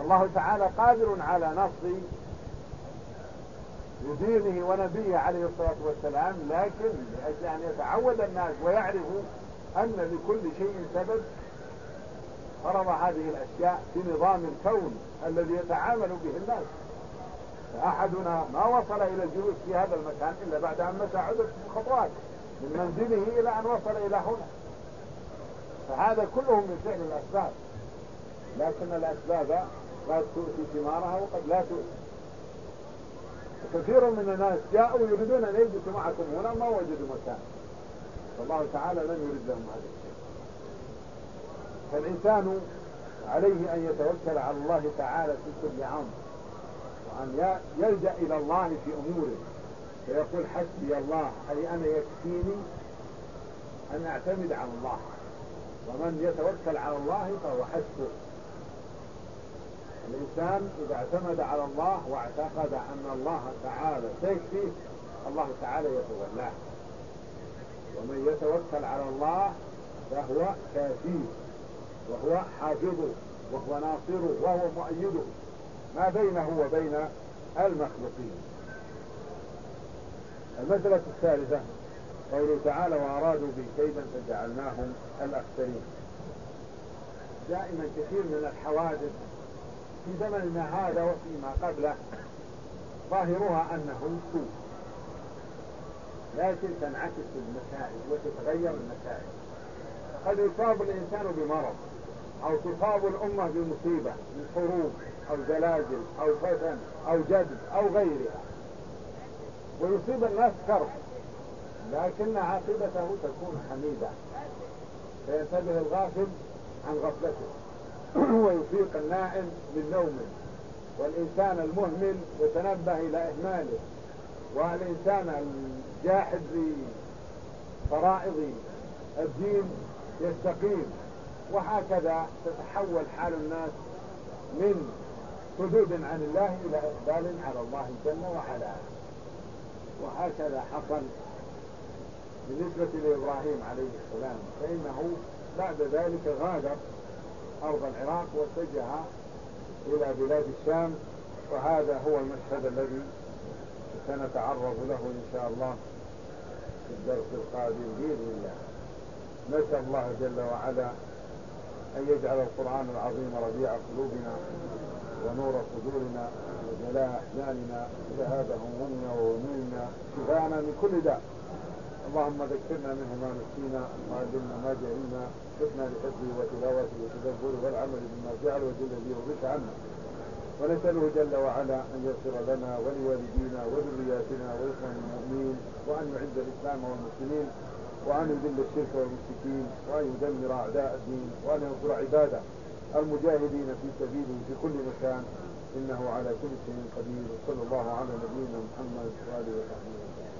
الله تعالى قادر على نصر لدينه ونبيه عليه الصلاة والسلام، لكن لأجل أن يتعود الناس ويعرفوا أن لكل شيء سبب فرض هذه الأشياء في نظام الكون الذي يتعامل به الناس. فأحدنا ما وصل إلى الجلوس في هذا المكان إلا بعد أن مشى عدد خطوات من منزله إلى أن وصل إلى هنا. فهذا كله من فعل الأسباب، لكن الأسباب قد تؤتي ثمارها وقد لا تؤتي. كثير من الناس جاءوا يريدون أن يجلسوا معكم هنا ما وجدوا مكان، فالله تعالى لم يرد لهم هذا الشيء. فالإنسان عليه أن يتوكل على الله تعالى في كل أمر، وأن يلجأ إلى الله في أموره، فيقول حسبي الله، أي أنا يكفيني أن أعتمد على الله، ومن يتوكل على الله فهو حسبه. الإنسان إذا اعتمد على الله واعتقد أن الله تعالى سيكفيه، الله تعالى يتولاه. ومن يتوكل على الله فهو كافيه، وهو حافظه، وهو ناصره، وهو مؤيده، ما بينه وبين المخلوقين. المسألة الثالثة قوله تعالى وأرادوا به كيدا فجعلناهم الأخسرين. دائما كثير من الحوادث في زمننا هذا وفيما قبله ظاهرها أنه سوء، لكن تنعكس النتائج وتتغير النتائج. قد يصاب الإنسان بمرض، أو تصاب الأمة بمصيبة من حروب أو زلازل أو فتن أو جدب أو غيرها، ويصيب الناس كرب، لكن عاقبته تكون حميدة، فينتبه الغافل عن غفلته ويفيق النائم من نومه، والإنسان المهمل يتنبه إلى إهماله، والإنسان الجاحد لفرائض الدين يستقيم. وهكذا تتحول حال الناس من حدود عن الله إلى إقبال على الله جل وعلا. وهكذا حصل بالنسبة لإبراهيم عليه السلام، فإنه بعد ذلك غادر أرض العراق واتجه إلى بلاد الشام، وهذا هو المشهد الذي سنتعرض له إن شاء الله في الدرس القادم بإذن الله. نسأل الله جل وعلا أن يجعل القرآن العظيم ربيع قلوبنا ونور صدورنا وجلاء أحزاننا وذهاب همومنا وهمومنا شفاءنا من كل داء. اللهم ذكرنا منه ما نسينا وعلمنا ما جهلنا، وفقنا لحفظه وتلاوته وتدبره والعمل بما جعل وجل به وبك عنا. ونسأله جل وعلا أن يغفر لنا ولوالدينا وذرياتنا وإخواننا المؤمنين، وأن يعز الإسلام والمسلمين، وأن يذل الشرك والمشركين، وأن يدمر أعداء الدين، وأن ينصر عباده المجاهدين في سبيله في كل مكان، إنه على كل شيء قدير. وصلى الله على نبينا محمد وآله وصحبه وسلم.